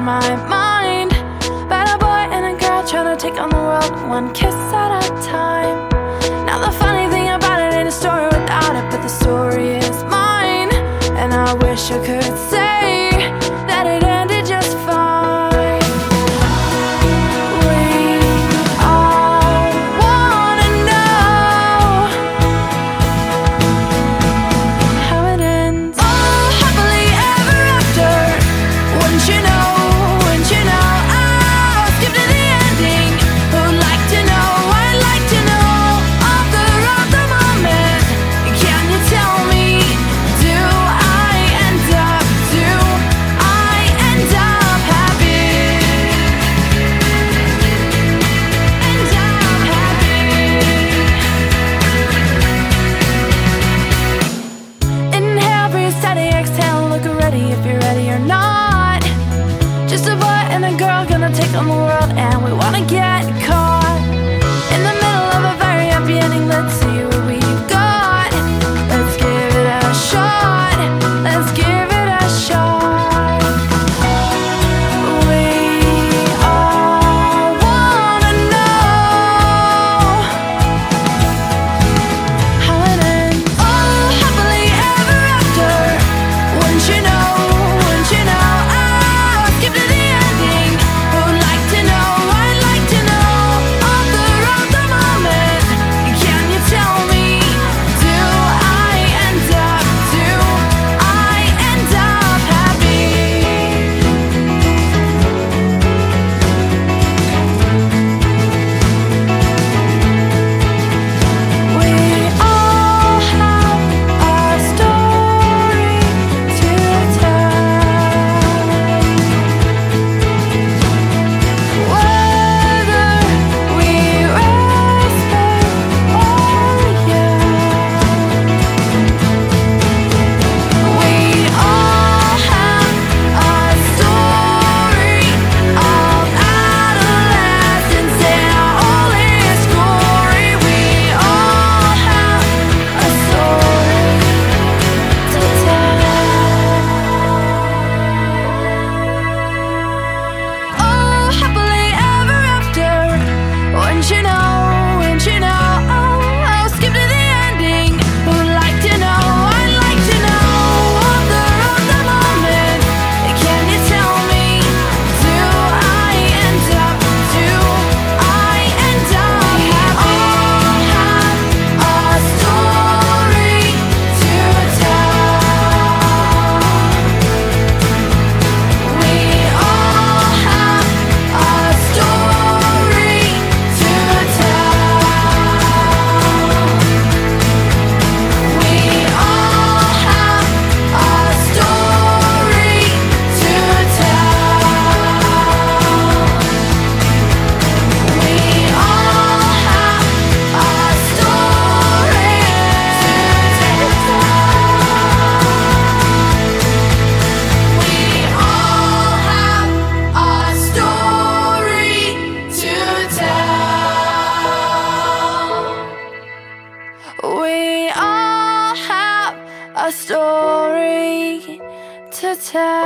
on my mind. About a boy and a girl trying to take on the world, one kiss at a time. Now the funny thing about it ain't a story without it, but the story is mine. And I wish I could say that it ended just fine. If you're ready or not, just a boy and a girl gonna take on the world, and we wanna get caught in the middle of a very happy ending. Let's see what we got. Let's give it a shot. Let's give it a shot. We all wanna know how it ends. Oh, happily ever after. Wouldn't you know? We all have a story to tell.